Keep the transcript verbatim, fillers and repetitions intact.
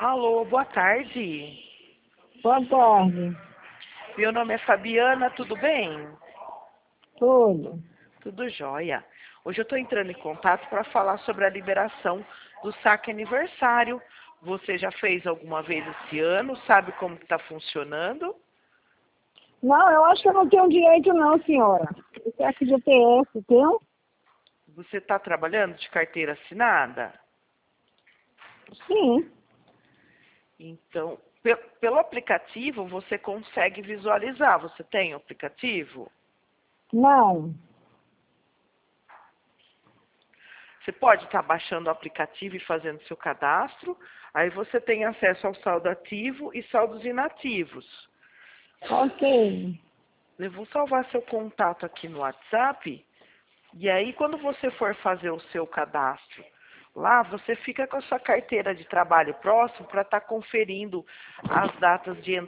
Alô, boa tarde. Boa tarde. Meu nome é Fabiana, tudo bem? Tudo. Tudo jóia. Hoje eu estou entrando em contato para falar sobre a liberação do saque aniversário. Você já fez alguma vez esse ano? Sabe como está funcionando? Não, eu acho que eu não tenho direito não, senhora. Esse aqui de T S, tem? Você está trabalhando de carteira assinada? Sim. Então, pe- pelo aplicativo você consegue visualizar. Você tem o aplicativo? Não. Você pode estar baixando o aplicativo e fazendo seu cadastro. Aí você tem acesso ao saldo ativo e saldos inativos. Ok. Eu vou salvar seu contato aqui no WhatsApp. E aí, quando você for fazer o seu cadastro lá, você fica com a sua carteira de trabalho próximo para estar conferindo as datas de